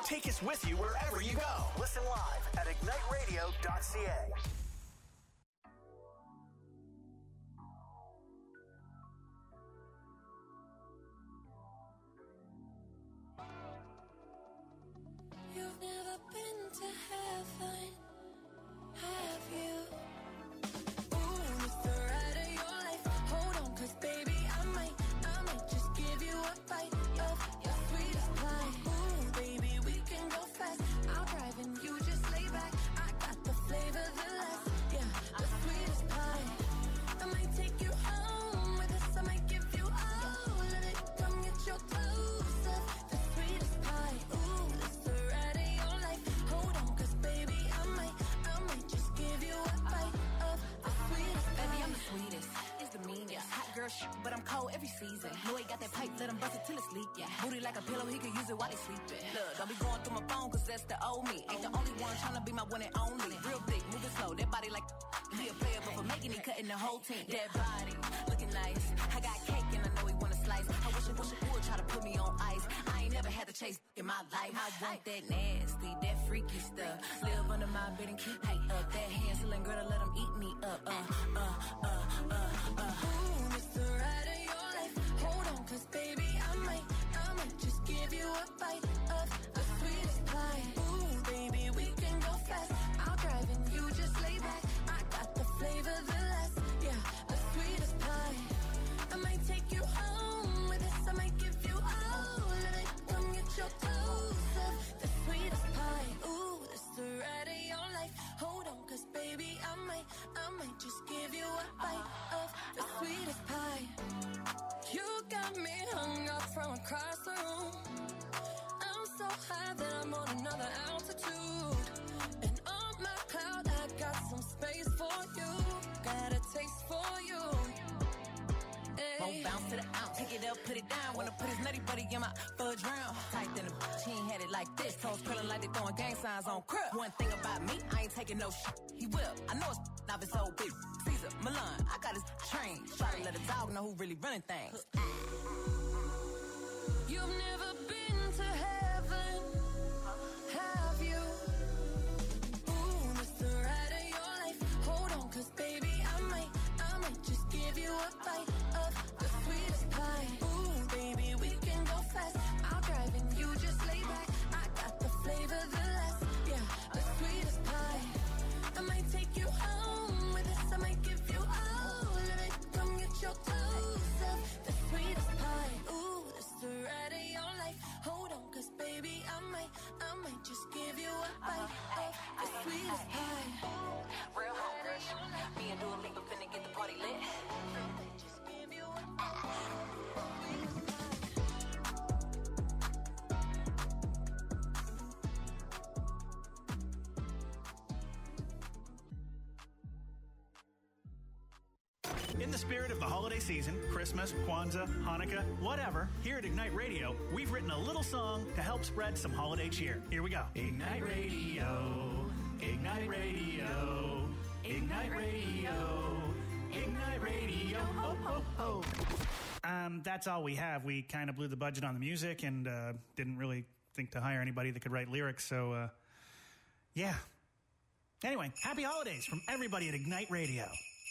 Take us with you wherever you go. Listen live at igniteradio.ca. You've never been to heaven, have you? Ooh, it's the ride of your life. Hold on, 'cause baby, I might just give you a bite of your sweetest pie. Ooh, baby, we can go fast. I'll drive and you just lay back. I got the flavor, the last, yeah, the sweetest pie. I might take you home with us. I might give you all of it. Come get your clothes up, the sweetest pie. Ooh, it's the ride of your life. Hold on, 'cause baby, I might just give you a bite of the sweetest pie. Baby, I'm the sweetest. It's the meanest. Hot girl shit, but I'm cold every season. Know he got that pipe, let him bust it till it's leak. Yeah. Booty like a pillow, he could use it while he sleeping. Look, don't be going through my phone, 'cause that's the old me. Ain't the only one tryna be my one and only. Real thick, moving slow, that body like he a player, but for making it, cutting the whole team. That body, looking nice. I got cake and I know he wanna slice. I wish it would try to put me on ice. I ain't never had to chase in my life. I want that nasty, that freaky stuff. Live under my bed and keep me up. That Hansel and Gretel, let him eat me up. Ooh, it's the ride of your life. Hold on, 'cause baby, I might just give you a bite of the sweetest pie. Ooh, baby, we can go fast. I'll drive and you just lay back. I got the flavor, the last, yeah, the sweetest pie. I might take you home with us. I might give you all of it. Come get your clothes up, the sweetest pie. Ooh, it's the ride of your life. Hold on, 'cause baby, I might just give you a bite of the sweetest pie. You got me hung up from across the room. I'm so high that I'm on another altitude. And on my cloud, I got some space for you. Got a taste for you. Hey. Won't bounce to the ounce, pick it up, put it down. Wanna put his nutty buddy in my fudge round. Tight than a bitch, he ain't had it like this. Toes curling like they throwing gang signs on crib. One thing about me, I ain't taking no shit. He will, I know it's not his old bitch. Caesar, Milan, I got his train. Try to let a dog know who really running things. You've never been to heaven, have you? Ooh, it's the ride of your life. Hold on, 'cause baby, I might just give you a bite of the sweetest pie. Ooh, baby, we can go fast. I'll drive and you just lay back. I got the flavor, the last, yeah, the sweetest pie. I might take you home with us. I might give you all of it. Come get your clothes up, the sweetest pie. Ooh, it's the ride of your life. Hold on, 'cause baby, I might just give you a bite of the sweetest pie. Real home rush. Me and Dua Lipa finna get the party lit. Just give you a bite of the sweetest pie. In the spirit of the holiday season, Christmas, Kwanzaa, Hanukkah, whatever, here at Ignite Radio, we've written a little song to help spread some holiday cheer. Here we go. Ignite Radio, Ignite Radio, Ignite Radio, Ignite Radio, ho, ho, ho. That's all we have. We kind of blew the budget on the music and didn't really think to hire anybody that could write lyrics, so yeah. Anyway, happy holidays from everybody at Ignite Radio.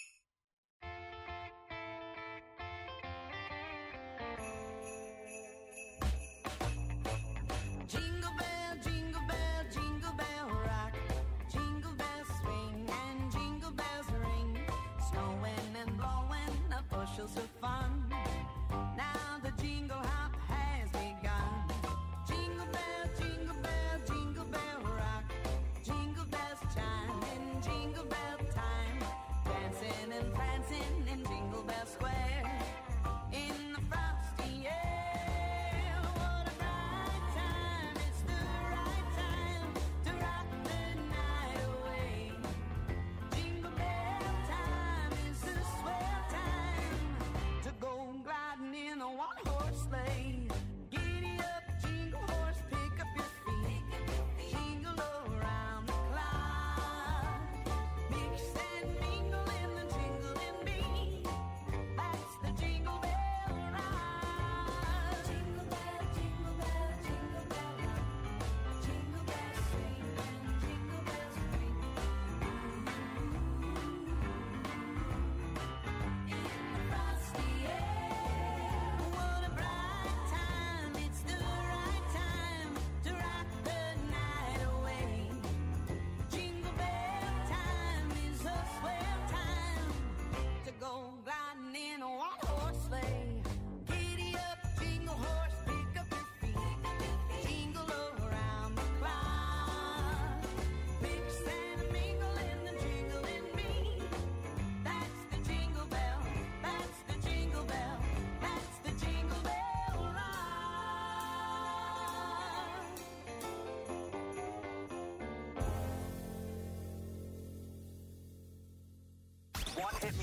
Of fun. Now the jingle hop has begun. Jingle bell, jingle bell rock. Jingle bells chime in jingle bell time. Dancing and prancing in Jingle Bell Square. In the frosty air, what a bright time. It's the right time to rock the night away. Jingle bell time is the swell time.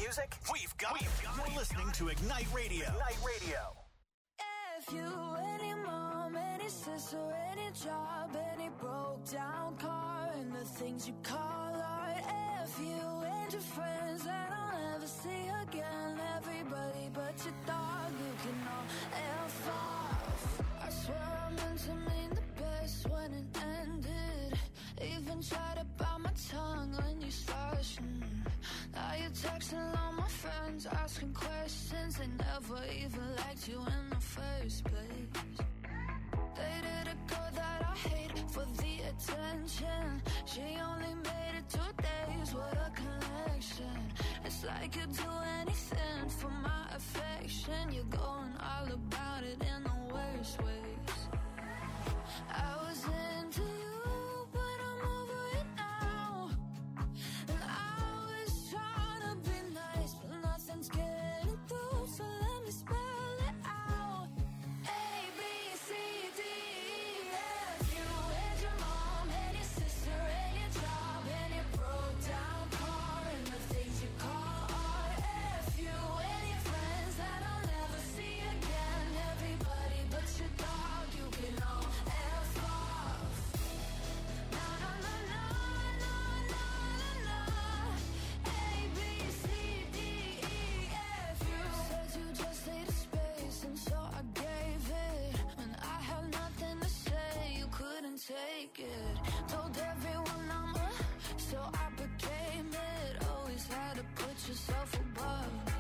music? We've got it. You're listening to Ignite Radio. Ignite Radio. If you, any mom, any sister, any job, any broke down car, and the things you call art. If you and your friends that I'll never see again, everybody but your dog, you can all F off. I swear I meant to mean the best when it ended. Even tried to bite my tongue when you started. Now you're texting all my friends, asking questions. They never even liked you in the first place. Dated a girl that I hate for the attention. She only made it 2 days, what a connection. It's like you'd do anything for my affection. You're going all about it in the worst ways. I was into you, but I'm over it now. And I was trying to be nice, but nothing's getting through, so let me spell it out. A, B, C, D, E, F. You and your mom and your sister and your job and your broke down car and the things you call art. F you and your friends that I'll never see again. Everybody but your dog, you can all F off. Na na na na na na na na. A, B, C, D, E, F. You said you just needed space, and so I gave it. When I had nothing to say, you couldn't take it. Told everyone I'm so I became it. Always had to put yourself above me.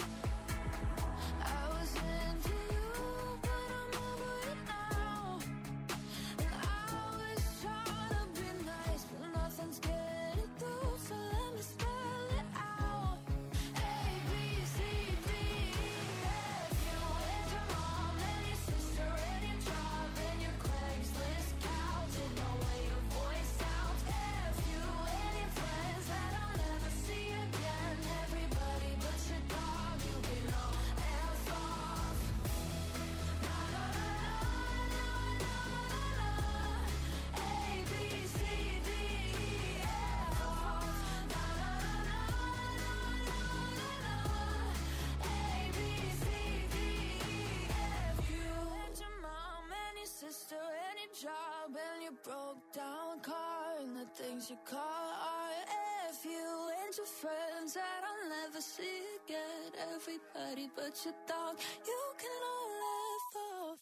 I was into you, but I'm over it now. And I was trying to be nice, but nothing's getting through, so let me spell it out. A, B, C, D, E, F. You and your mom and your sister and your job and your Craigslist couch and the way your voice sounds. F you and your friends that I'll never see again. Everybody but your dog, you can all F off. Na na na na na na na. A, B, C, D, E, F off. Na na na na na na na. A, B, C, D, E, F. You and your mom and your sister and your job and your broke down car and the things you call art. F you and your friends that I'll never see again. Everybody but your dog, you can all laugh off.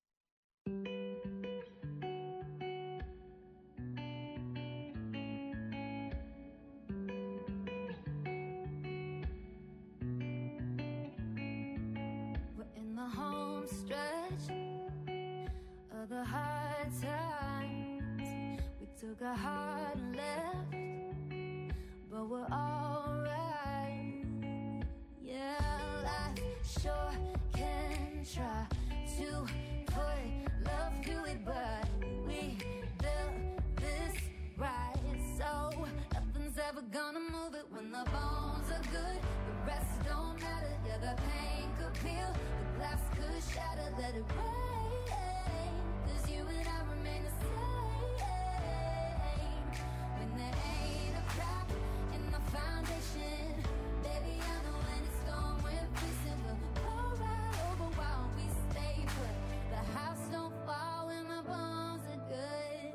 We're in the home stretch of the hard times. We took a hard left, but we're alright. Yeah, life sure can try to put love to it, but we built this right, so nothing's ever gonna move it. When the bones are good, the rest don't matter. Yeah, the pain could peel, the glass could shatter. Let it rain, 'cause you and I remain the same. When there ain't a crack in the foundation, baby, I know when it's gone, we're facing. We'll go right over while we stay put. The house don't fall when the bones are good.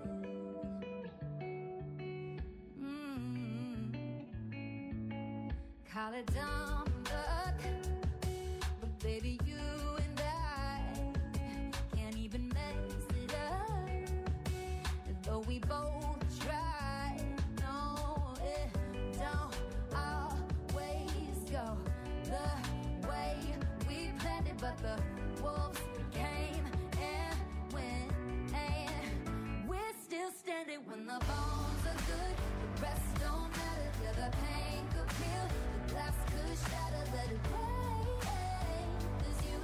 Call it dumb luck, but baby, you and I can't even mess it up. Though we both try, no, it don't always go the way we planned it. But the wolves came and went, and we're still standing. When the bones are good, the rest don't matter. Yeah, the pain could peel, the glass could shatter. Let it rain, 'cause you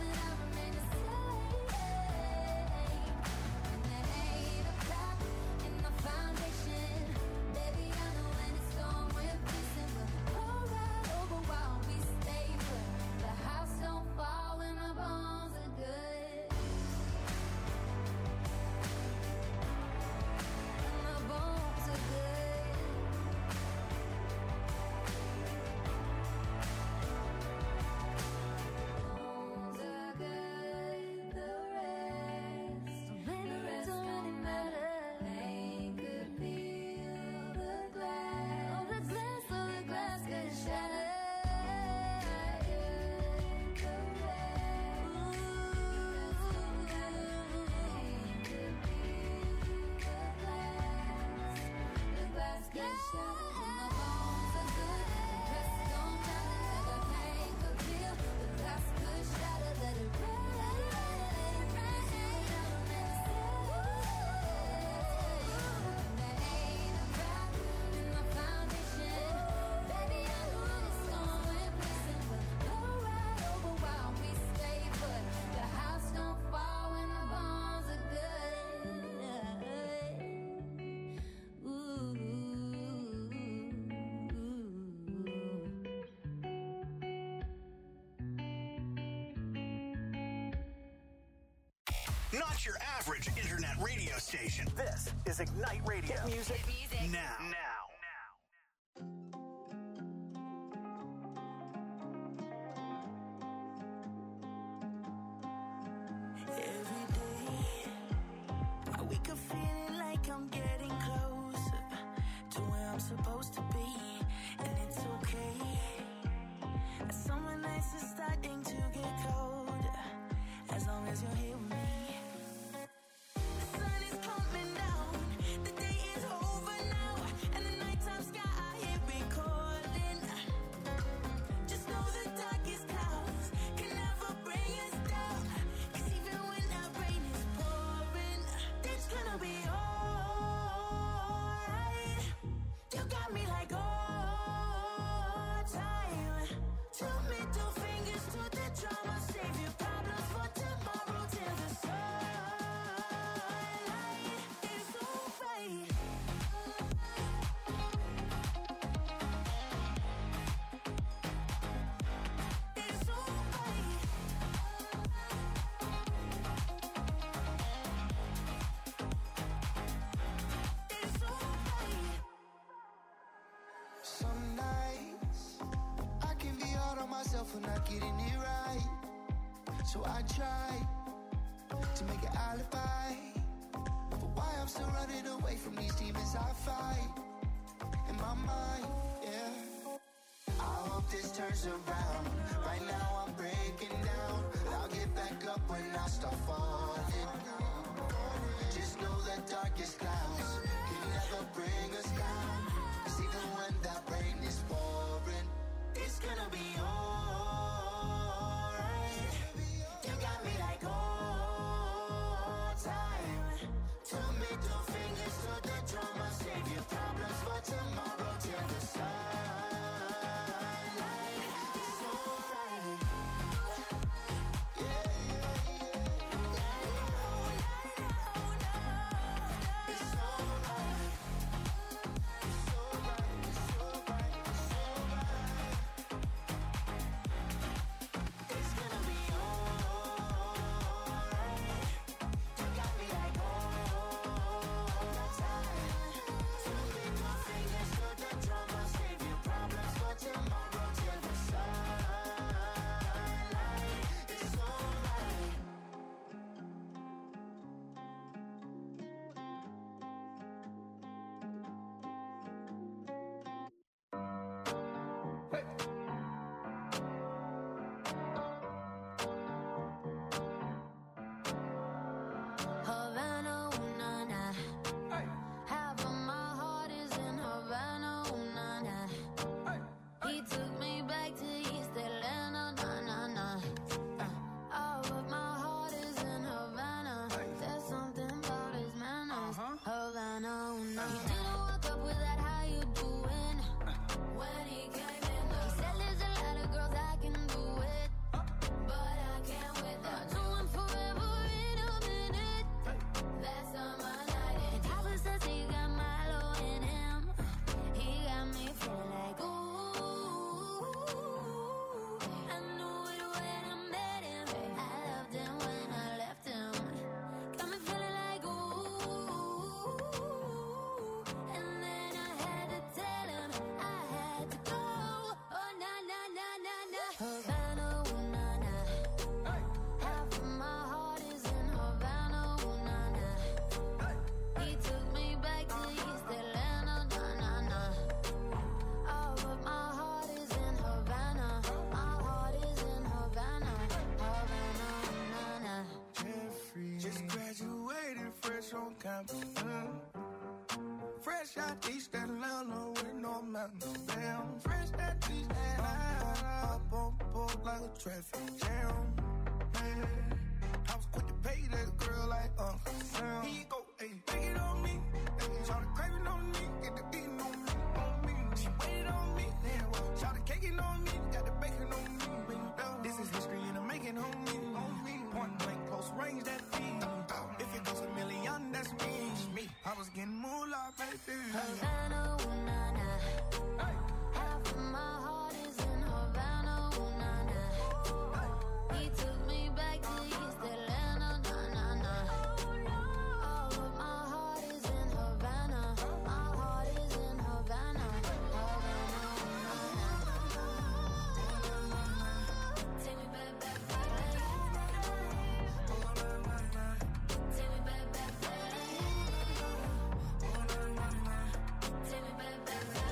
Not your average internet radio station. This is Ignite Radio. Hit music now. Every day, I wake up feeling like I'm getting closer to where I'm supposed to be, and it's okay. Summer nights are starting to get colder, as long as you're here with me. The sun is coming down, the day is over now, and the nighttime sky here be calling. Just know the darkest clouds can never bring us down, 'cause even when that rain is pouring, it's gonna be alright. You got me like all time. Two middle fingers to the drama, save your problems for tomorrow till the sunlight is alright. It's alright. It's alright. Some nights I can be hard on myself for not getting it right. So I try to make an alibi, but why I'm still running away from these demons I fight in my mind, yeah. I hope this turns around. Right now I'm breaking down, but I'll get back up when I start falling. Just know the darkest clouds can never bring us down, 'cause even when that rain is pouring, it's gonna be alright. You got me like all time. Two middle fingers to the drama, save your problems for tomorrow till the sunlight is alright. Yeah, yeah, yeah. It's alright. It's alright. It's alright. It's alright. It's gonna be alright. You got me like all time. Two middle fingers to the drama, save your problems for tomorrow till the sunlight is alright. Havana, ooh, nah, nah. Half of my heart is in Havana, ooh, nah, nah. He took me back to East Atlanta, nah, nah, nah. All of my heart is in Havana. There's something about his manners. Havana, ooh, nah. He didn't walk up with that, how you doing? When he came in, he said there's a lot of girls I can do it, but I can't with them. I do one forever in a minute. That's summer night. And Papa says he got Milo in him. He got me feeling like ooh. I knew it when I met him. I loved him when I left him. Got me feeling like ooh. And then I had to tell him I had to go. Oh na na na na na. Havana, ooh, na na. Half of my heart is in Havana, ooh, na na. He took me back to East Atlanta, na na na. All of my heart is in Havana. My heart is in Havana, Havana, na na. Jeffrey just graduated fresh on campus. Fresh out East Atlanta. Havana with no mountains. Damn, fresh that cheese and I up on board like a traffic jam. Man, I was quick to pay that girl like Uncle Sam. Here you go, ayy, take it on me. Ayy, shout the craving on me, get the beating on me, She waited on me, damn. Shout the caking on me, got the bacon on me. This is history and I'm making on me. Point blank, close range, that feed. If it goes a million, that's me. I was getting moolah, baby. Havana, ooh, nah, nah. Half of my heart is in Havana, ooh, nah, nah. He took me back to East Atlanta, nah, nah, nah. All of my heart is in Havana. My heart is in Havana. Havana, ooh, nah, nah. Take me back, back, back. Take me back, back, back. Take me back, back, back.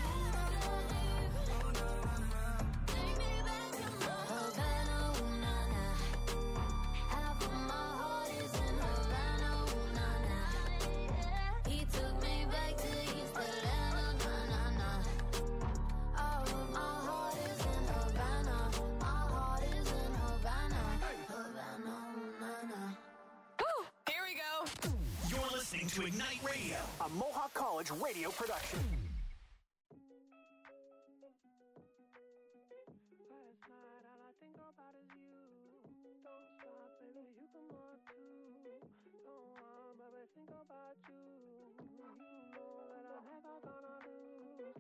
Take me back to Havana, ooh, nah, nah. Half of my heart is in Havana, ooh, nah, nah. He took me back to East Atlanta, nah, nah, nah. All of my heart is in Havana. My heart is in Havana. Havana, ooh, nah, nah. Here we go. You're listening to Ignite Radio. A Mohawk College radio production. Last night, all I think about is you. Don't stop, baby, you can want to. Don't want, baby, think about you. You know that I'm never gonna lose.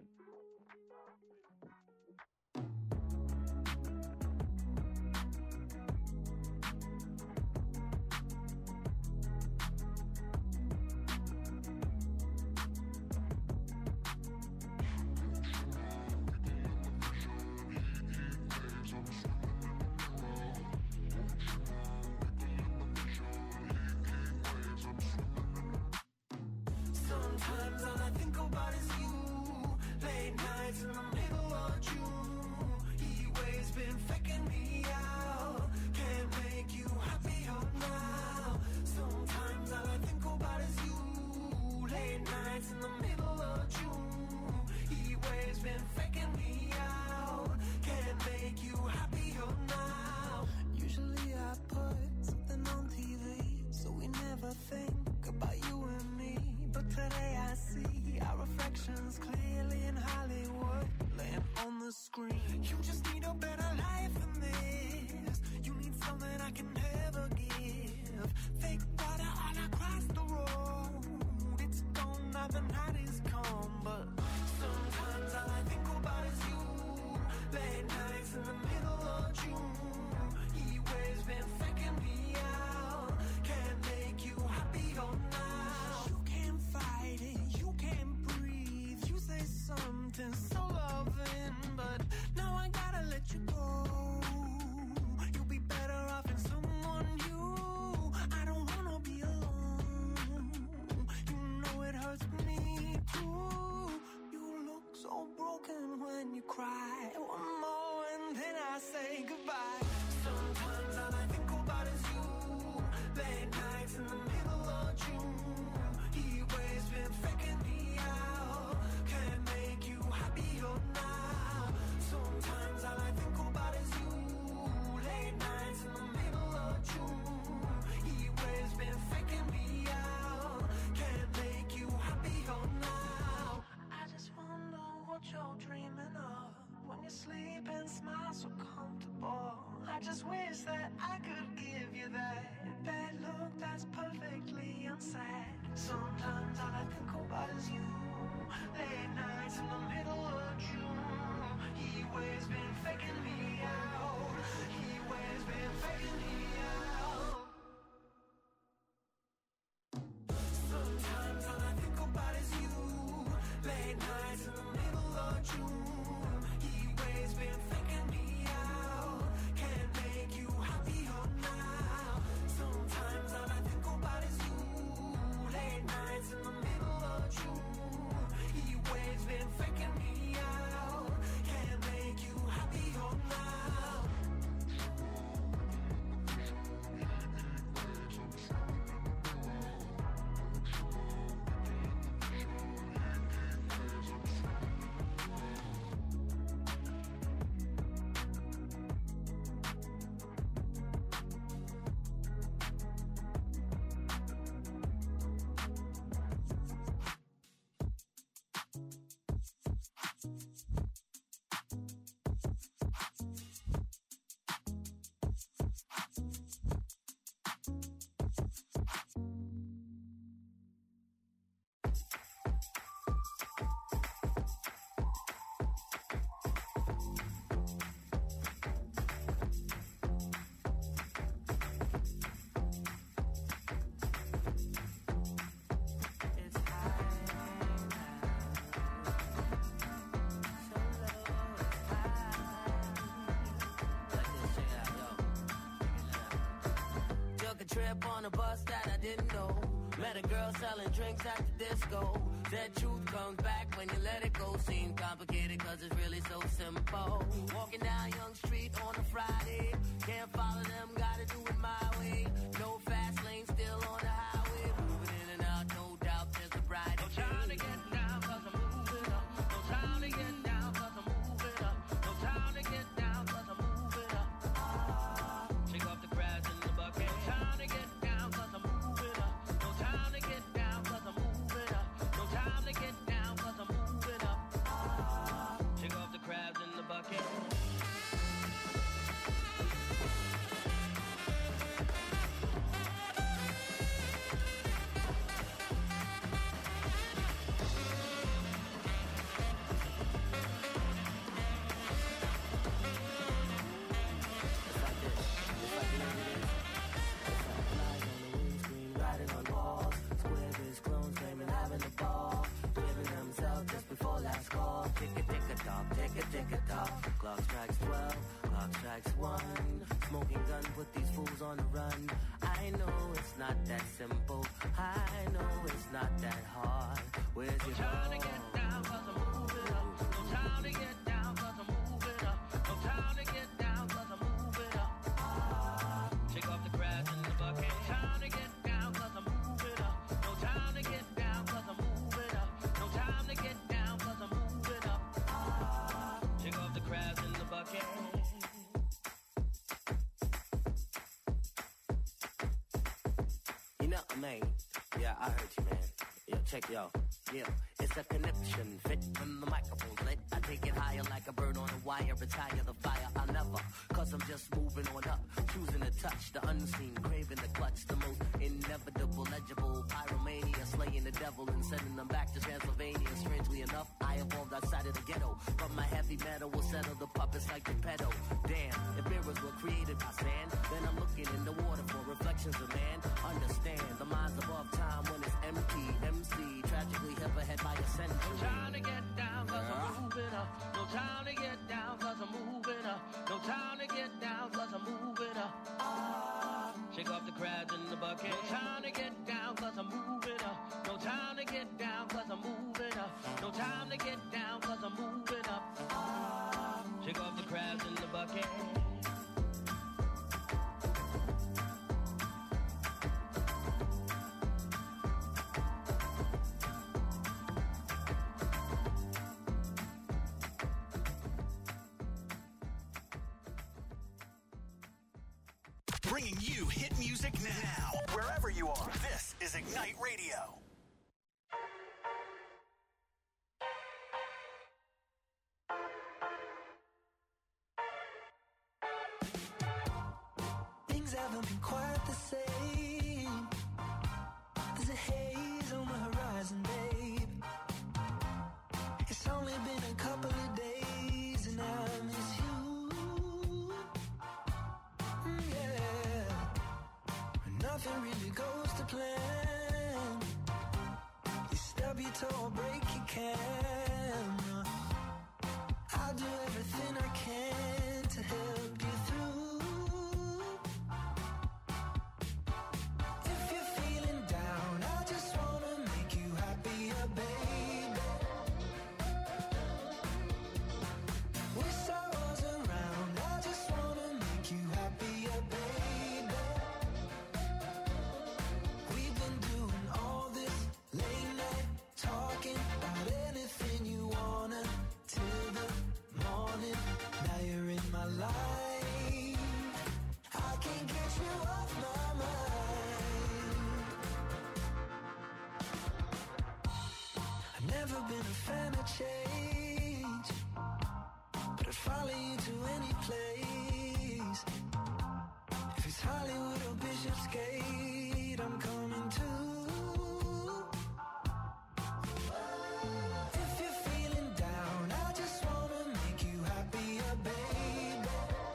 Sometimes all I think about is you. Late nights in the middle of June. He waves been faking me out. Can't make you happier now. Sometimes all I think about is you. Late nights in the middle of June. He waves been faking me out. Can't make you happier now. Usually I put something on TV, so we never think about you and me. But today I see our reflections clearly in Hollywood, laying on the screen. You just need a better life than this. You need something I can never give. Fake water all across the road. It's gone now, the night is come. But sometimes all I think about is you. Late nights in the middle of June. He waves been faking me out. Can't make you happier now. You can't fight it, you can't breathe. You say something so loving, but now I gotta let you go. You'll be better off in someone new. I don't wanna be alone. You know it hurts me too. You look so broken when you cry. One more and then I say goodbye. Sometimes all I think about is you. Late nights in the middle of June. He waves been faking me out. Can't make you happier now. Sometimes all I think about is you. Late nights in the middle of June. He waves been faking me out. Can't make you happier now. I just wonder what you're dreaming of when you sleep and smile so comfortable. I just wish that I could give you that bad look that's perfectly unsaid. Sometimes all I think about is you. Late nights in the middle of June. He waves been faking me out. He waves been faking me out. Sometimes all I think about is you. Late nights in the middle of June. He waves been faking me out. Can't make you happier now. Sometimes all I think about is you. Late nights in the middle of June. He waves been faking me trip on a bus that I didn't know. Met a girl selling drinks at the disco. That truth comes back when you let it go. Seems complicated cause it's really so simple. Walking down Young Street on a Friday. Can't follow them, gotta do it my way. No fast lane, still on the highway. Moving in and out, no doubt there's a brighter day. No time to get down cause I'm moving up. No time to get down cause I'm moving up. No time to get down cause I'm moving up. Shake off the crabs in the bucket. No time to get down cause I'm moving up. No time to get down cause I'm moving up. No time to get down cause I'm moving up. Shake off the crabs in the bucket. Clock strikes 12, clock strikes 1. Smoking gun, put these fools on the run. I know it's not that simple. I know it's not that hard. Where's your time to get down cause I'm moving up. No time to get down cause I'm moving up. No time to get down cause I'm moving up. Shake off the crabs in the bucket. No time to get down cause I'm moving up. No time to get down cause I'm moving up. No time to get down cause I'm moving up. Shake off the crabs in the bucket. You know, man. Yeah, I heard you, man. Yeah, check yo. Yeah, it's a connection fit when the microphone's lit. I take it higher like a bird on a wire. Retire the fire, I'll never. Cause I'm just moving on up. Choosing to touch the unseen. Craving the clutch. The most inevitable, legible. Pyromania. Slaying the devil and sending them back to Transylvania. Strangely enough, I evolved outside of the ghetto. But my heavy metal will settle the puppets like the pedo. Damn, if mirrors were created by sand, then I'm looking in the water for reflections of man. Understand, the mind's above time when it's empty. MC, tragically hip ahead by a century. No time to get down cause I'm moving up. No time to get down cause I'm moving up. No time to get down cause I'm moving up. Shake off the crabs in the bucket. No time to get down cause I'm moving up. No time to get down cause I'm moving up. No time to get down cause I'm moving up. Shake off the crabs in the bucket. Bringing you hit music now. Wherever you are, this is Ignite Radio. Things haven't been quite the same. There's a haze on the horizon, babe. It's only been a couple of days and I miss you. Nothing really goes to plan. You stub your toe or break your camera. I'll do everything I can to help you through. If you're feeling down, I just wanna make you happier, baby. Wish I was around, I just wanna make you happier, baby. Never been a fan of change, but I'd follow you to any place. If it's Hollywood or Bishopsgate, I'm coming too. If you're feeling down, I just wanna make you happier, baby.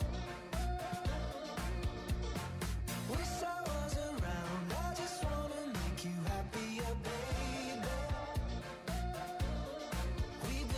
Wish I was around, I just wanna make you happier, baby. We've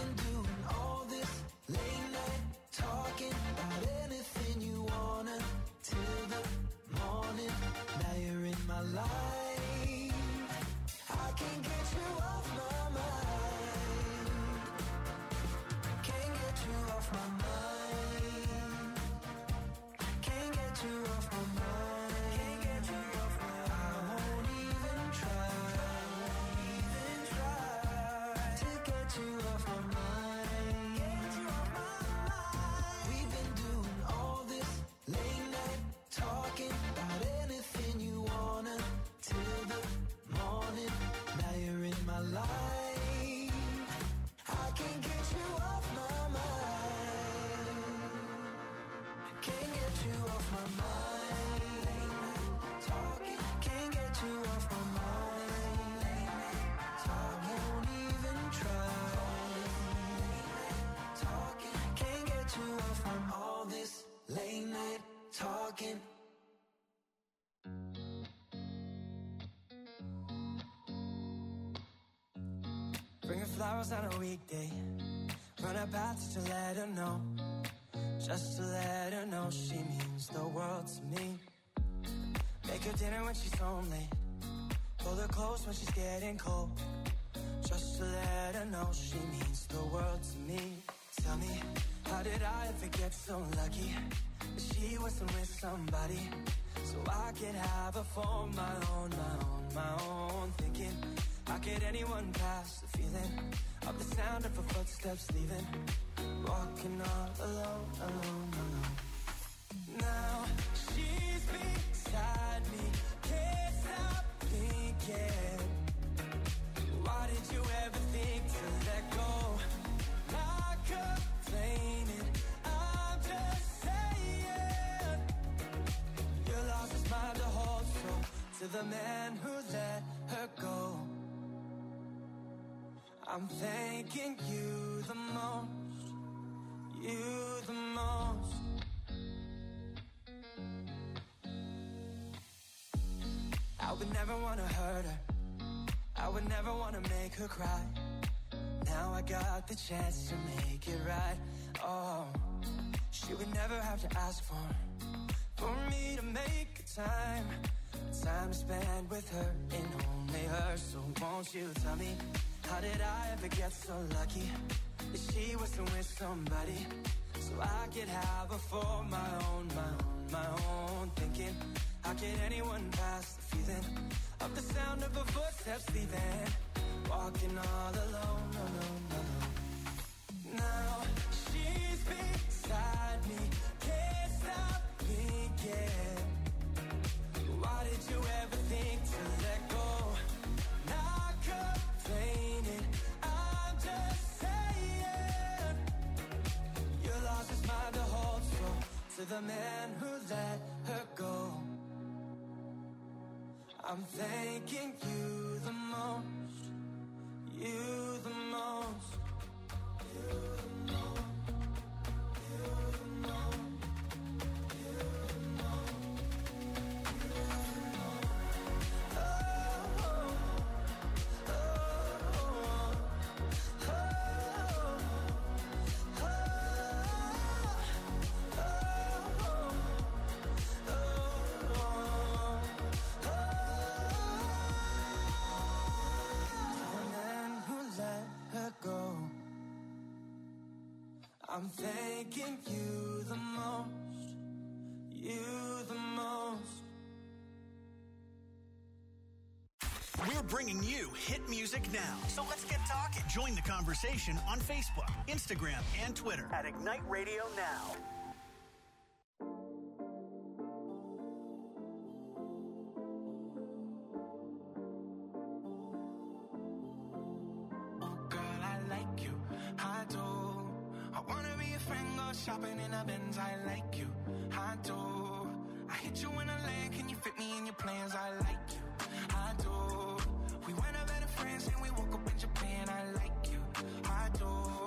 flowers on a weekday. Run a path just to let her know. Just to let her know she means the world to me. Make her dinner when she's home late. Pull her close when she's getting cold. Just to let her know she means the world to me. Tell me, how did I ever get so lucky that she wasn't with somebody so I could have her for my own, my own, my own. Thinking, how could anyone pass the feeling of the sound of her footsteps leaving? Walking all alone, alone, alone. Now she's beside me, can't stop thinking. Why did you ever think to let go? Not complaining, I'm just saying. Your loss is mine to hold, so to the man who let her go, I'm thanking you the most, you the most. I would never want to hurt her, I would never want to make her cry. Now I got the chance to make it right. Oh, she would never have to ask for me to make a time to spend with her and only her. So won't you tell me, how did I ever get so lucky that she wasn't with somebody so I could have her for my own, my own, my own. Thinking, how could anyone pass the feeling of the sound of her footsteps leaving? Walking all alone, alone, alone. Now she's beside me, can't stop thinking. Why did you ever think to let go? Not complaining, I'm just saying. Your loss is mine to hold, so to the man who let her go, I'm thanking you the most, you the most, you the most, you the most, you the most, you the most. Oh, oh, oh, oh, oh, I'm thanking you the most, you the most. We're bringing you hit music now. So let's get talking. Join the conversation on Facebook, Instagram, and Twitter at Ignite Radio Now. Shopping in a Benz, I like you, I do. I hit you in a lane, can you fit me in your plans? I like you, I do. We went over to France and we woke up in Japan, I like you, I do.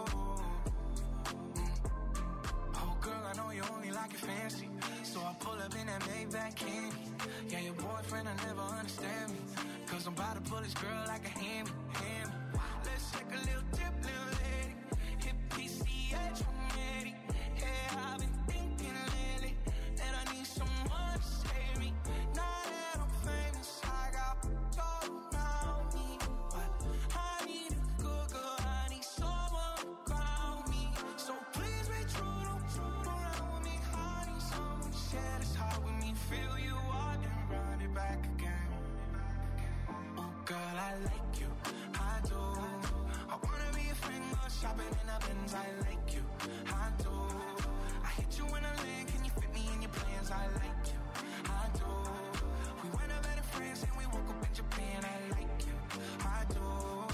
Oh girl, I know you only like it fancy, so I pull up in that Maybach candy. Yeah, your boyfriend, I never understand me, cause I'm about to pull this girl like a hammy, hammy. Let's take a little dip, little lady, hit PCH from Eddie. Yeah, I've been thinking lately that I need someone to save me. Now that I'm famous, I got all around me, but I need a good girl, I need someone to ground me. So please be true, don't around with me. I need someone to share this heart with me. Feel you out and run it back again. Oh girl, I like you, I do. I wanna be a friend, go shopping in a Benz, I like you, I do. Hit you in a lane, can you fit me in your plans? I like you, I do. We went over to France and we woke up in Japan. I like you, I do,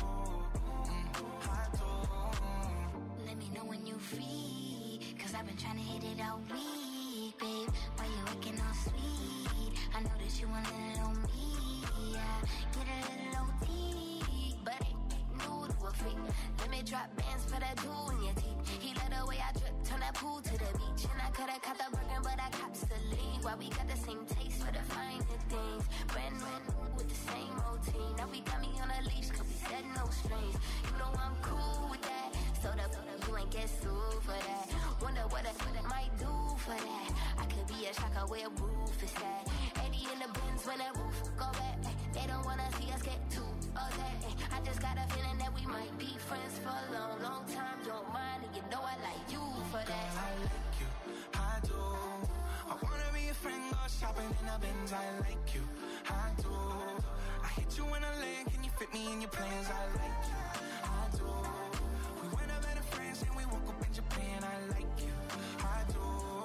I do. Let me know when you free, cause I've been trying to hit it all week, babe. Why you looking all sweet? I know that you want a little me, yeah. Get a little OT, but ain't new to a freak. Let me drop bands for that jewel in your teeth. He let the way I drip, turn that pool to the beach. And I could've caught the Birkin, but I copped Celine. why we got the same taste for the finer things. Brand new with the same routine. Now we got me on a leash, cause we said no strings. You know I'm cool with that. So you ain't get sued for that. Wonder what I might do for that. I could be a shocker where roof is at. 80 in the bins when that roof go back. They don't wanna see us get too upset. I just got a feeling that we might be friends for a long, long time. Don't mind, and you know I like you for that. Girl, I like you, I do. I wanna be a friend, go shopping in the bins. I like you, I do. I hit you in a lane, can you fit me in your plans? I like you, I do. We went up better friends and we woke up in Japan. I like you, I do.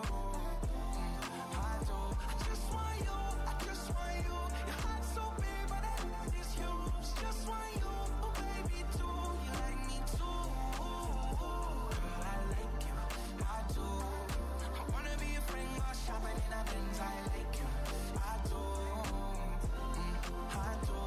I do. I just want you, I just want you. Your heart's so big, but I love is yours. Just want you, oh baby, too. You like me too. Girl, I like you, I do. I wanna be a friend, go shopping in a Benz. I like you, I do. I do.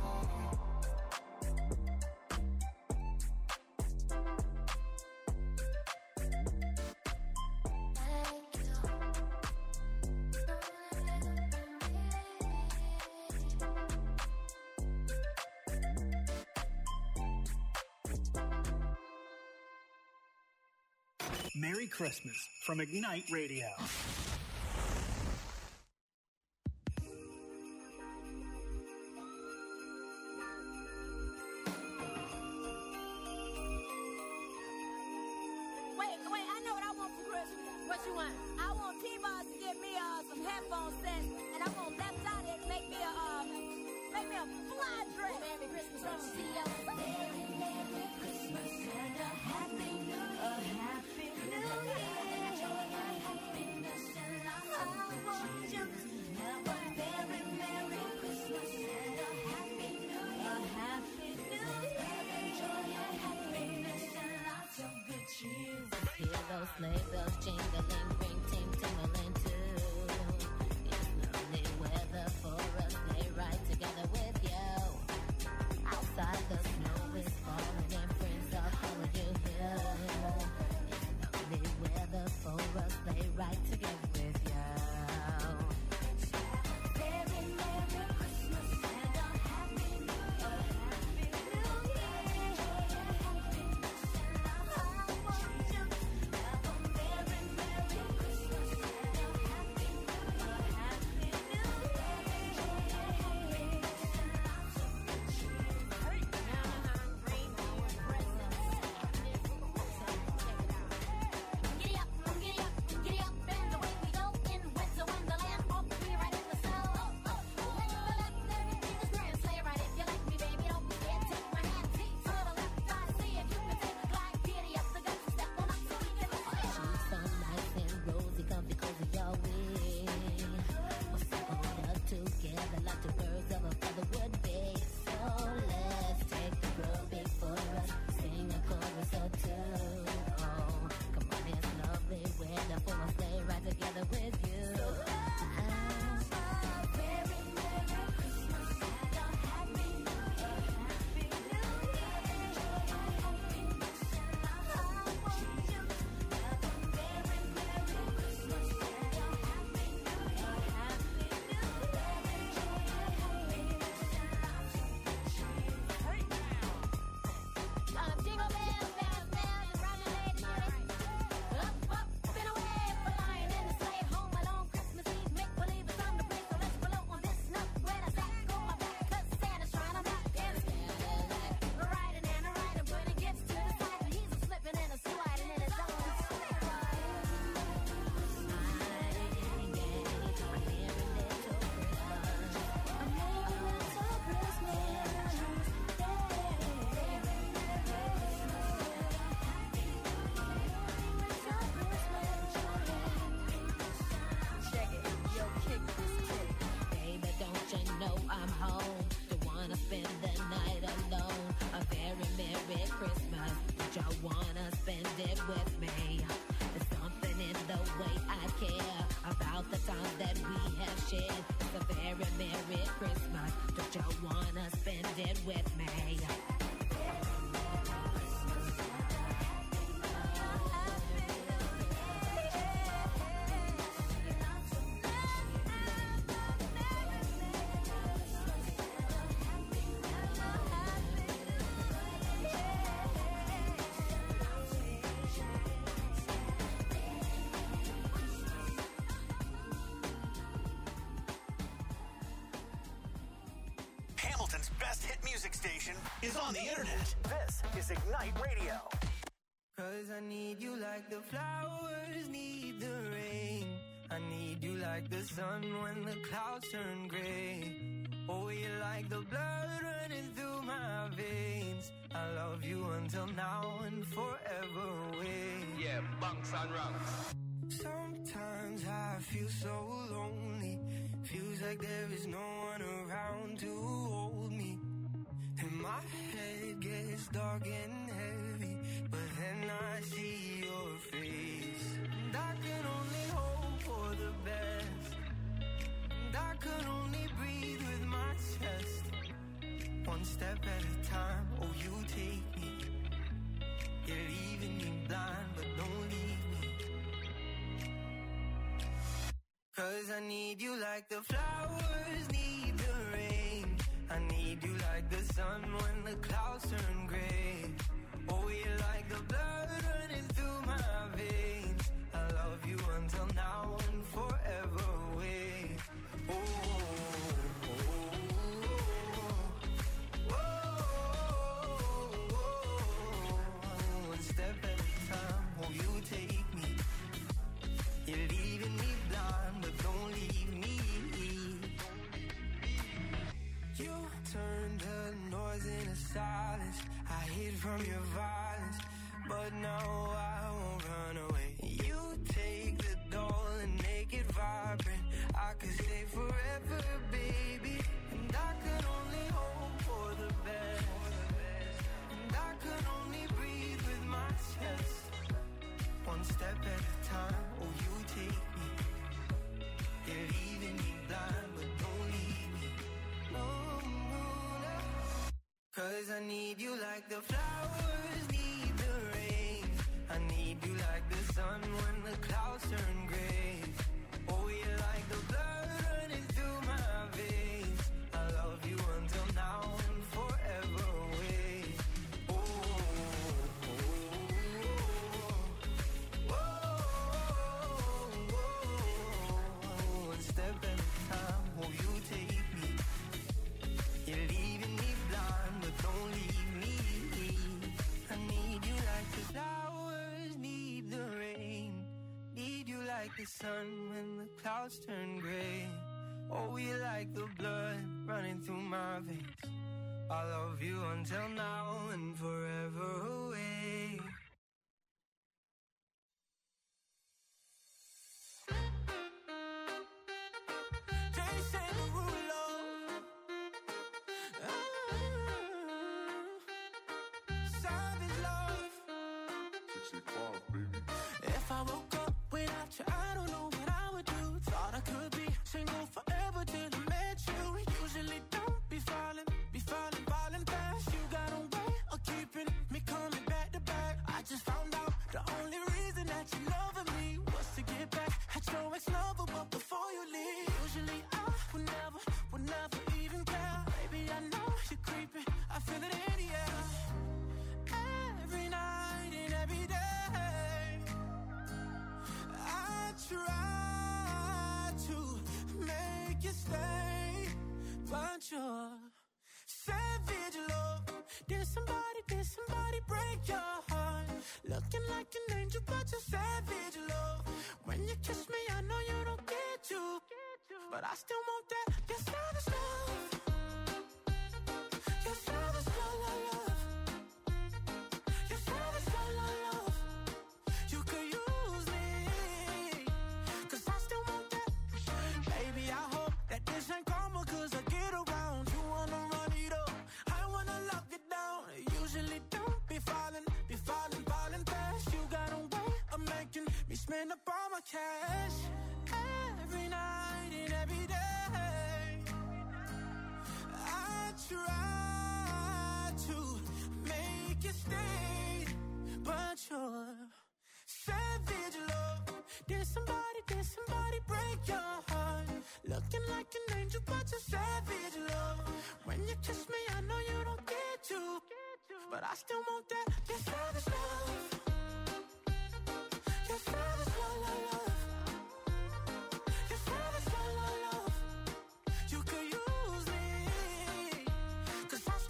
Merry Christmas from Ignite Radio. Wait, I know what I want for Christmas. What you want? I want T-Boss to get me some headphone sets, and I want Left Eye to make me a fly dress. Merry Christmas from CL. Merry Christmas and a Happy New Year. Happy New Year. Joy and happiness and lots of good cheer. Have a very Merry Christmas and a Happy New Year. A Happy New Year. Joy and happiness and lots of good cheer. Hear those sleigh bells jingling, ring ting tingling too. It's lovely weather for us, lay right together with you. Outside the snow is falling and friends are calling you here. It's lovely weather for us, lay right together with you. Very Merry Christmas and a Happy New Year. Happy New Year. Joy and happiness and lots of good cheer. Have a very Merry Christmas and a Happy New Year. Happy New Year. Joy and happiness and lots of good cheer. Giddy up, giddy up, giddy up, and away we go in winter wonderland. Off we ride in the snow. Oh, oh, let the left, everything is grand. Sleigh ride if you like me, baby. Don't be scared. Take my hand, to the left, I see if you can take a glide. Giddy up, the guns step on up so we can fly. She's so nice and rosy, comfy, cozy, your way. We're snuggled up together like the birds of a feather would be. So let's take the road before us, sing a chorus or two. Oh, come on, it's lovely weather for us, stay right together with you. Very Merry Christmas and a Happy New Year. Happy New Year. Joy and happiness and lots of good cheer. Have a very Merry Christmas and a Happy New Year. Happy New Year. Joy and happiness and lots of good cheer. Jingle bells, bells, bells, and run lady. Up, up, and away for lying in the sleigh. Home alone, Christmas Eve, make believe it's on the way. So let's blow on this note when I sack on my back, 'cause Santa's trying to knock in. Riding and a riding, putting gifts to the side, and he's a slipping and a sliding in his own Check it, yo, kick this kid. Baby, don't you know I'm home? Don't wanna spend the night alone. A very Merry Christmas. Don't you wanna spend it with me? There's something in the way I care about the time that we have shared. It's a very Merry Christmas. Don't you wanna spend it with me? hit music station is on the internet. This is Ignite Radio. 'Cause I need you like the flowers need the rain. I need you like the sun when the clouds turn gray. Oh, you're like the blood running through my veins. I love you until now and forever away. Yeah, bunks and rungs. Sometimes I feel so lonely. Feels like there is no one around to hold me. And my head gets dark and heavy, but then I see your face. And I can only hope for the best. And I can only breathe with my chest. One step at a time, oh you take me. You're leaving me blind, but don't leave me. 'Cause I need you like the flowers need the rain. I need you like the sun when the clouds turn gray. Oh, you're like the blood running through my veins. I love you until now and forever away. Oh, oh, oh, oh, oh. One step at a time, oh, you take me. You're leaving me blind, but don't leave me. You turned the noise into silence. I hid from your violence, but now I won't run away. You take the doll and make it vibrant. I could stay forever, baby. And I could only hope for the best. And I could only breathe with my chest. One step at a time, oh you take me. You're leaving me blind, but don't leave me. No, no, no. 'Cause I need you like the flowers need the rain. I need you like the sun when the clouds turn gray. Oh, you're like the blood running through my veins. I love you until now and forever away. Oh, oh, oh, oh, oh. One step at a time, oh you take me. You're leaving me blind, but don't leave me. I need you like the flowers need the rain. Need you like the sun when the clouds turn gray. Oh, you're like the blood running through my veins. I love you until now and forever away. Jason Derulo. Savage love. 65, baby. If I woke up without you, I don't know what I would do. Thought I could be single forever till I met you. Usually don't be falling fast. You got a way of keeping me coming back to back. I just found out the only reason that you loving me was to get back at your ex-lover, but before you leave, usually I would never even care. Baby, I know you're creeping, I feel it in the air. Every night and every day, I try to make you stay, but you're savage love. Did somebody break your heart? Looking like an angel, but you're savage love. When you kiss me, I know you don't get to, but I still want that. You're savage love. You're savage love, love. You're savage love, love. You could use me, 'cause I still want that. Baby, I hope that this ain't karma, 'cause I get around. You wanna run it up, I wanna lock it down. Usually don't be falling fast. You got a way of making me spend up all my cash. Every night and every day, I try to make you stay, but you're savage love. Did somebody break your heart? Looking like an angel, but you're savage love. When you kiss me, I know you don't get to, but I still want that. You're savage love. You're savage love, love, love. You're savage love, love, love. You could use me, 'cause I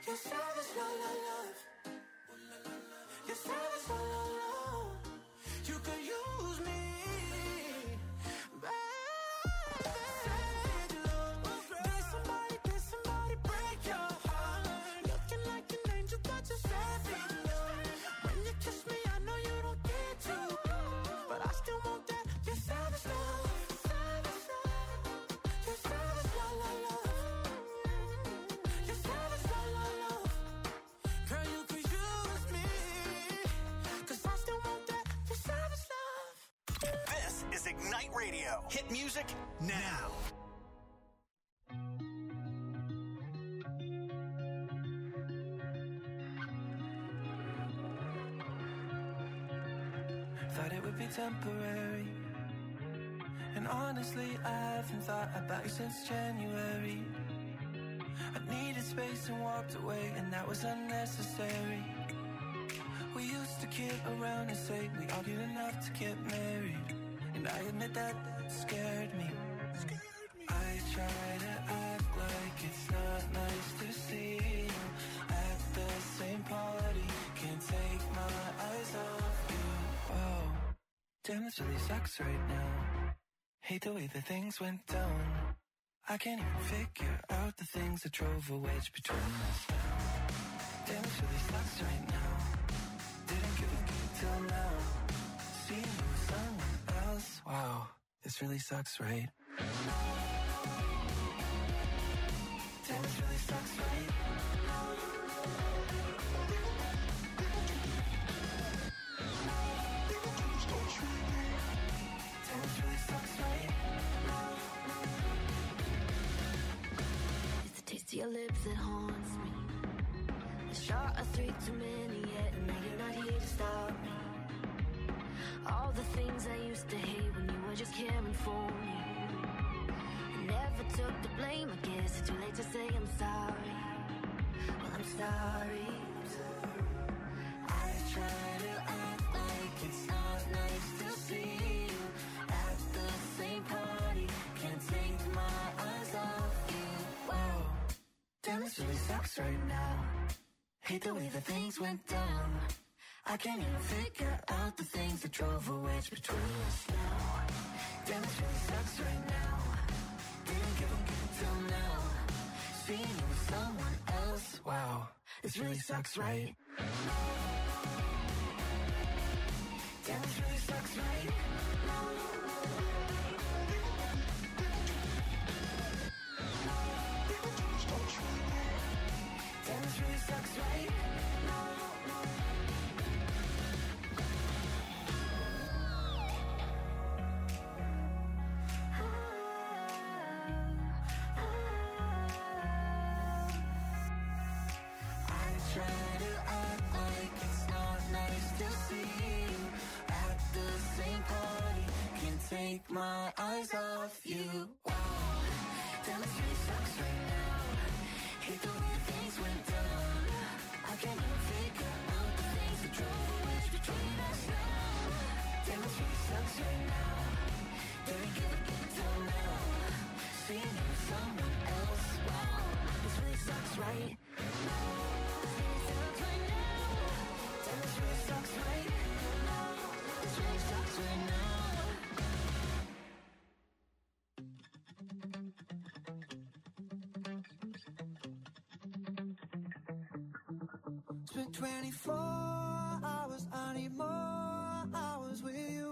You're savage, la la love. You're savage, la la love. You could use me, baby. Savage love. Did somebody break your heart? Looking like an angel, but you're savage love. When you kiss me, I know you don't get to, but I still want that. You're savage love. Savage love. You're savage, la la love. You're savage, la la love. Girl, you could use me, 'cause I still want that. You're savage love. This is Ignite Radio. Hit music now. Thought it would be temporary, and honestly I haven't thought about you since January. I needed space and walked away, and that was unnecessary. We used to kid around and say we argued enough to get married, and I admit that scared me. I try to act like it's not nice to see you at the same party. Can't take my eyes off you. Whoa, damn, this really sucks right now. Hate the way that things went down. I can't even figure out the things that drove a wedge between us now. Damn, this really sucks right now. Didn't give a good till now. Seeing you with someone else. Wow, this really sucks, right? Damn, this really sucks, right? Damn, this really sucks, right? It's the taste of your lips that haunts me. The shot of 3 too many yet, and now you're not here to stop me. All the things I used to hate when you were just caring for me. I never took the blame, I guess it's too late to say I'm sorry. Well, I'm sorry. I try to act like it's not nice to see you at the same party. Can't take my eyes off you. Wow, damn, this really sucks right now. Hate the way that things went down. I can't even figure out the things that drove a wedge between us now. Damn, this really sucks right now. Didn't give a good till now. Seeing you with someone else. Wow, this really sucks, right? Damn, this really sucks, right? Damn, this really sucks, right? I try to act like it's not nice to see you at the same party. Can't take my eyes off you. Wow, damn, this really sucks right now. Hate the way things went down. I can't even figure out the things that drove a wedge between us now. Damn, this really sucks right now. Didn't give a good till now. Seeing you with someone else. Wow, this really sucks, right? Damn, this really sucks right now. This really sucks right now. Spent 24 hours, I need more hours with you.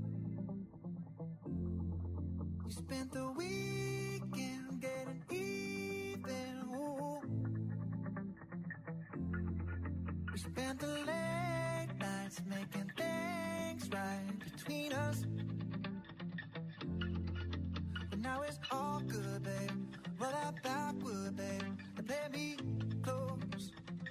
We spent the weekend getting even. Ooh. We spent the late nights making things right between us. But now it's all good, babe. Roll that backward, babe, and play me close.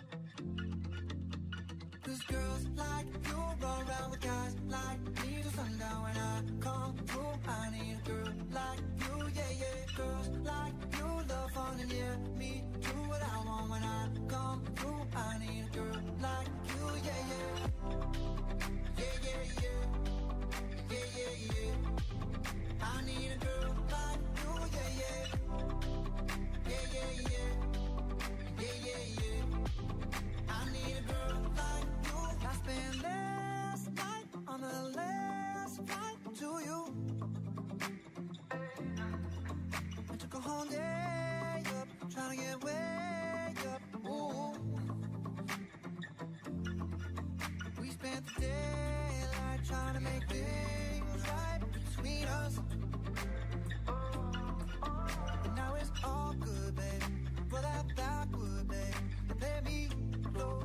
'Cause girls like you run around with guys like me till sundown. When I come through, I need a girl like you, yeah, yeah. Girls like you love fun and yeah, me do what I want. When I come through, I need a girl like you, yeah, yeah. Yeah, yeah, yeah. Yeah, yeah, yeah. I need a girl like you, yeah, yeah. Yeah, yeah, yeah. Yeah, yeah, yeah. at the daylight, trying to make things right between us. And now it's all good, baby. Roll that backward, baby, and let me close.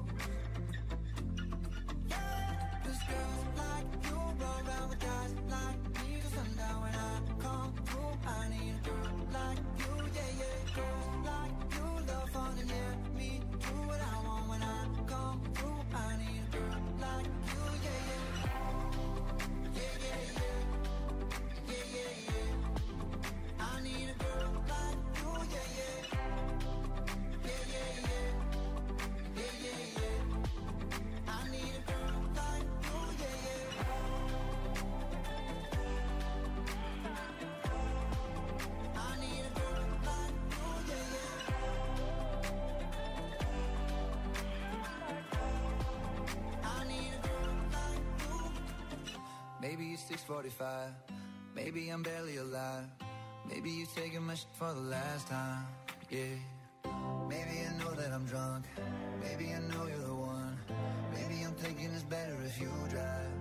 Cause girls like you roll around with guys like me till sundown. When I come through, I need a girl like you, yeah, yeah. Girls like you love fun and yeah, me do what I want. When I come through, I need a girl like you, yeah, yeah. Yeah, yeah, yeah. Yeah, yeah, yeah. I need a girl like you, yeah, yeah. Yeah, yeah, yeah. Yeah, yeah, yeah. I need a girl like you, yeah, yeah. I need a girl like you, yeah, yeah. I need a girl like you. Maybe it's 6:45. Maybe I'm barely alive. Maybe you're taking my shit for the last time. Yeah. Maybe I know that I'm drunk. Maybe I know you're the one. Maybe I'm thinking it's better if you drive.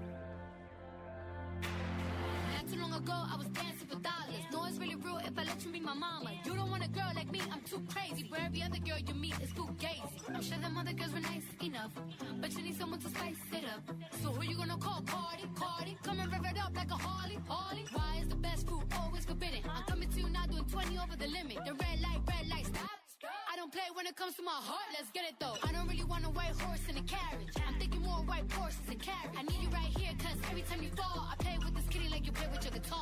Not too long ago, I was dancing for dollars. No, it's really real if I let you be my mama. You don't want a girl like me, I'm too crazy. Where every other girl you meet is too gazy. I'm sure them other girls were nice enough, but you need someone to spice it up. So who you gonna call? Cardi, Cardi. Come and rev it up like a Harley, Harley. Why is the best fruit always forbidden? I'm coming to you now doing 20 over the limit. The red light, stop. I don't play when it comes to my heart, let's get it though. I don't really want a white horse in a carriage. I'm thinking more white horses and carriage. I need you right here, cause every time you fall, I play with this kitty like you play with your guitar.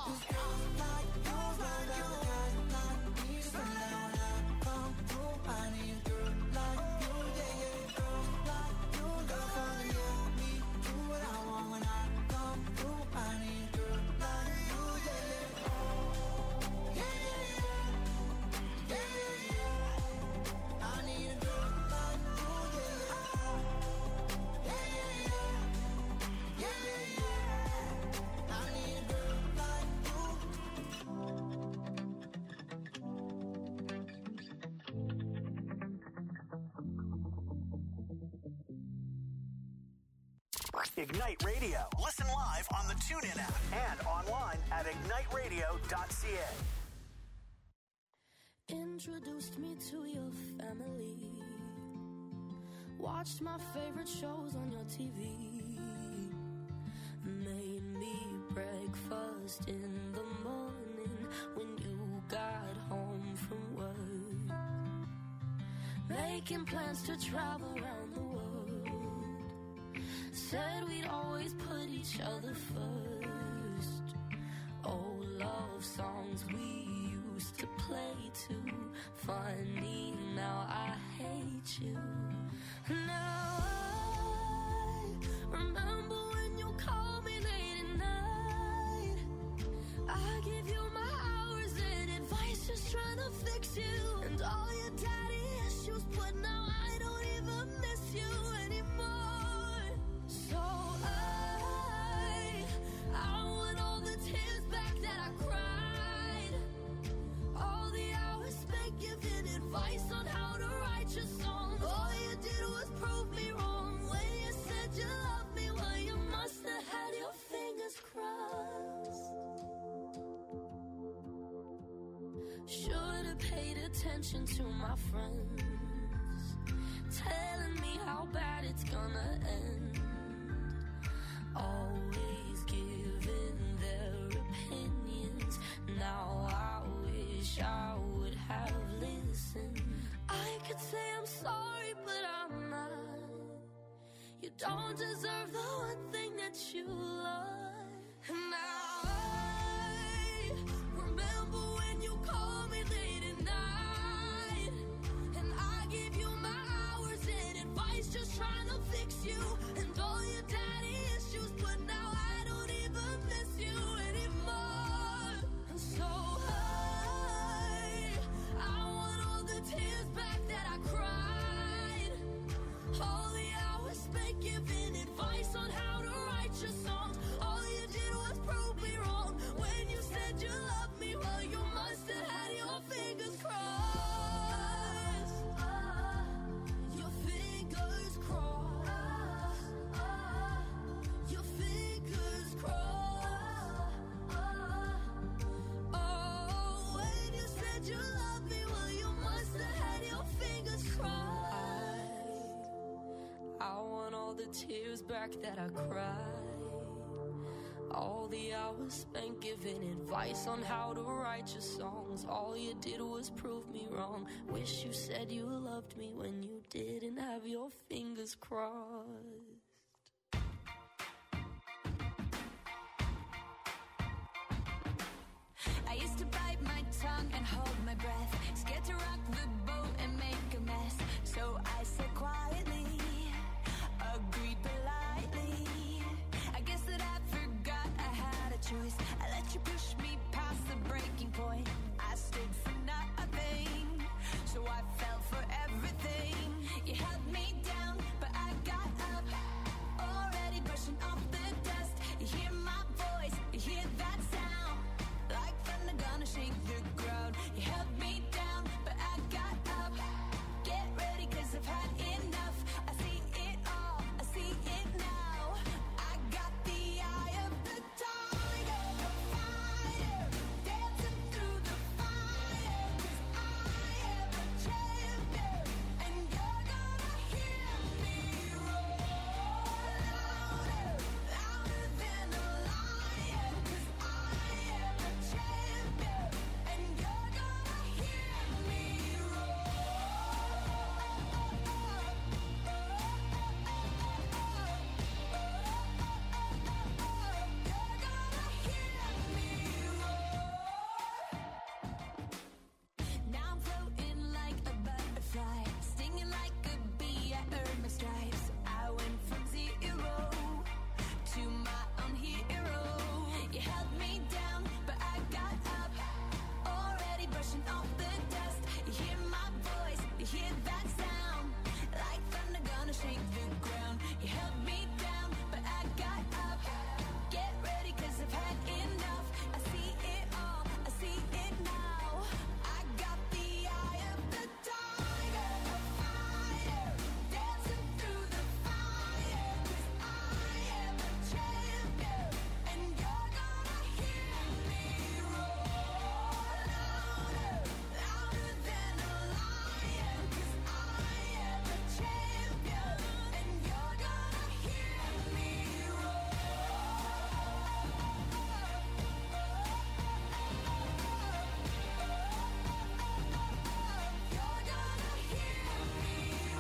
I need a girl like you, yeah, yeah. Girls like you, love fun, yeah. Me do what I want when I come through. I need a girl like you, yeah, yeah. Yeah, yeah, yeah. Yeah, yeah, yeah. I need a girl like you, yeah, yeah. Yeah, yeah, yeah. Yeah, yeah, yeah. I need a girl like you. Ignite Radio. Listen live on the TuneIn app and online at igniteradio.ca. Introduced me to your family. Watched my favorite shows on your TV. Made me breakfast in the morning when you got home from work. Making plans to travel around the world. Said we'd always put each other first. Old love songs we used to play too. Funny, now I hate you. Now I remember when you called me late at night. I give you my hours and advice, just trying to fix you. And all your daddy issues, but now I don't even miss you anymore. So I want all the tears back that I cried. All the hours spent giving advice on how to write your songs. All you did was prove me wrong when you said you loved me. Well, you must have had your fingers crossed. Should've paid attention to my friends, telling me how bad it's gonna end. Always giving their opinions. Now I wish I would have listened. I could say I'm sorry, but I'm not. You don't deserve the one thing that you love. And now I remember when you called me late at night. And I gave you my hours and advice, just trying to fix you. And all your daddy issues, but now I don't even miss you anymore. And so I want all the tears back that I cried. All the hours spent giving advice on how to write your songs. All you did was prove me wrong when you said you loved me. Well, you must have had your the tears back that I cried, all the hours spent giving advice on how to write your songs. All you did was prove me wrong. Wish you said you loved me when you didn't have your fingers crossed. I used to bite my tongue and hold my breath, scared to rock the boat and make a mess. So I said quietly, agreed politely. I guess that I forgot I had a choice. I let you push me past the breaking point. I stood for nothing, so I fell for everything. You held me down, but I got up, already brushing off the dust. You hear my voice, you hear that sound, like thunder gonna shake the ground. You held me down, but I got up. Get ready, 'cause I've had enough. I see it all, I see it now. I got the eye of the tiger, the fighter, dancing through the fire. 'Cause I am a champion, and you're gonna hear me roar louder, louder than a lion. 'Cause I am a champion, and you're gonna hear me roar. Now I'm floating like a butterfly, stinging like a bee. I earned my stripes. I went from zero to my own hero. You held me down, but I got up, already brushing off the dust. You hear my voice, you hear that sound, like thunder gonna shake the ground. You held me down, but I got up. Get ready, 'cause I've had enough. I see it all, I see it now. I got the eye of the tiger, the fighter, dancing through the fire. 'Cause I am a champion, and you're gonna hear me roar louder, louder than a lion. 'Cause I am a champion, and you're gonna hear me roar. You're gonna hear me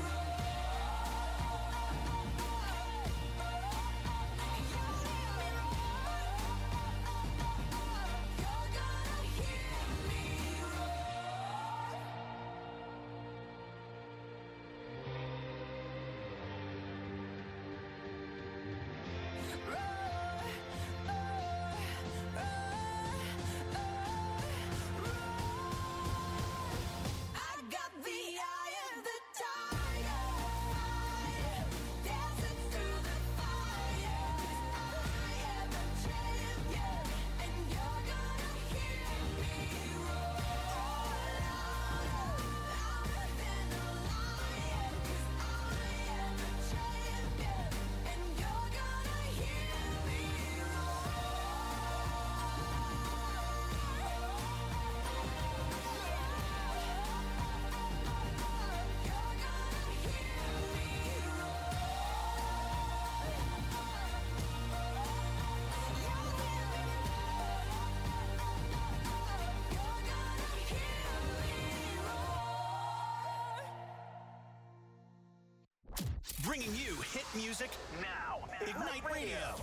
I got the eye of the tiger, fighter, dancing through the fire. 'Cause I am a champion, and you're gonna hear me roar louder, louder than a lion. 'Cause I am a champion, and you're gonna hear me Bringing you hit music now. Ignite Radio.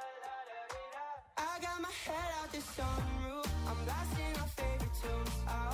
I got my head out the sunroof. I'm blasting our favorite tunes.